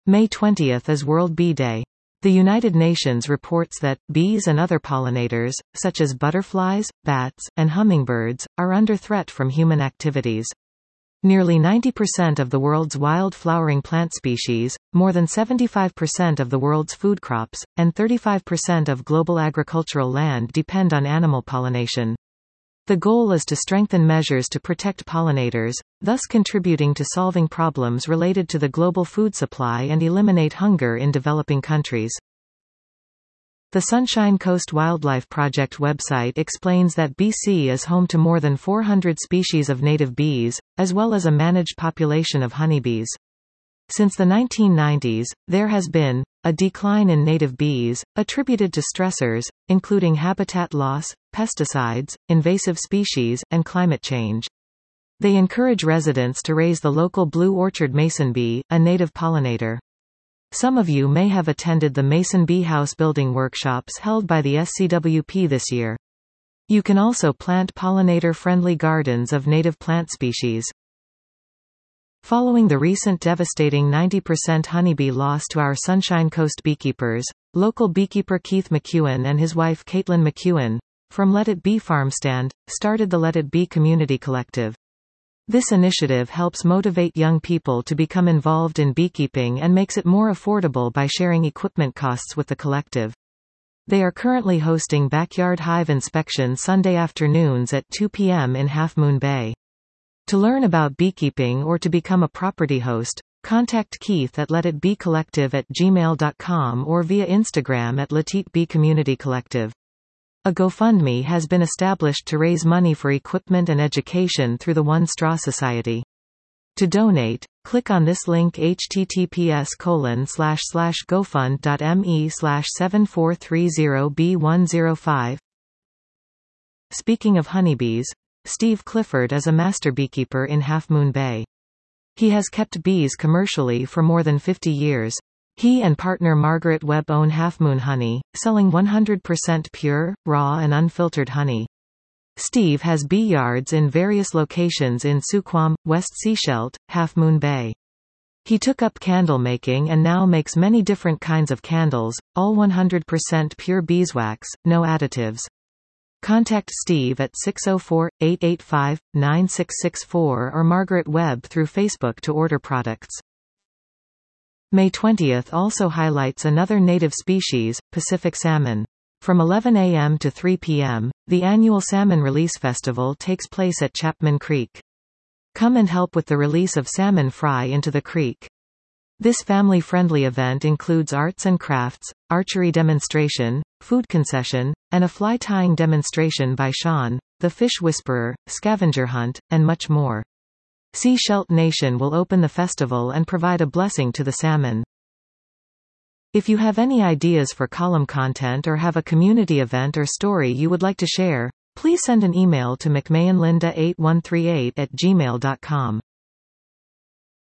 May 20th is World Bee Day. The United Nations reports that bees and other pollinators, such as butterflies, bats, and hummingbirds, are under threat from human activities. Nearly 90% of the world's wild flowering plant species, more than 75% of the world's food crops, and 35% of global agricultural land depend on animal pollination. The goal is to strengthen measures to protect pollinators, thus contributing to solving problems related to the global food supply and eliminate hunger in developing countries. The Sunshine Coast Wildlife Project website explains that BC is home to more than 400 species of native bees, as well as a managed population of honeybees. Since the 1990s, there has been a decline in native bees, attributed to stressors, including habitat loss, pesticides, invasive species, and climate change. They encourage residents to raise the local blue orchard mason bee, a native pollinator. Some of you may have attended the Mason Bee House building workshops held by the SCWP this year. You can also plant pollinator-friendly gardens of native plant species. Following the recent devastating 90% honeybee loss to our Sunshine Coast beekeepers, local beekeeper Keith McEwen and his wife Caitlin McEwen, from Let It Be Farmstand, started the Let It Be Community Collective. This initiative helps motivate young people to become involved in beekeeping and makes it more affordable by sharing equipment costs with the collective. They are currently hosting backyard hive inspection Sunday afternoons at 2 p.m. in Half Moon Bay. To learn about beekeeping or to become a property host, contact Keith at letitbecollective@gmail.com or via Instagram at letitbecommunitycollective. A GoFundMe has been established to raise money for equipment and education through the One Straw Society. To donate, click on this link https://gofund.me/7430b105. Speaking of honeybees, Steve Clifford is a master beekeeper in Half Moon Bay. He has kept bees commercially for more than 50 years. He and partner Margaret Webb own Half Moon Honey, selling 100% pure, raw and unfiltered honey. Steve has bee yards in various locations in Suquam, West Sechelt, Half Moon Bay. He took up candle making and now makes many different kinds of candles, all 100% pure beeswax, no additives. Contact Steve at 604-885-9664 or Margaret Webb through Facebook to order products. May 20th also highlights another native species, Pacific salmon. From 11 a.m. to 3 p.m., the annual Salmon Release Festival takes place at Chapman Creek. Come and help with the release of salmon fry into the creek. This family-friendly event includes arts and crafts, archery demonstration, food concession, and a fly tying demonstration by Sean, the Fish Whisperer, scavenger hunt, and much more. Sechelt Nation will open the festival and provide a blessing to the salmon. If you have any ideas for column content or have a community event or story you would like to share, please send an email to mcmahonlinda8138@gmail.com.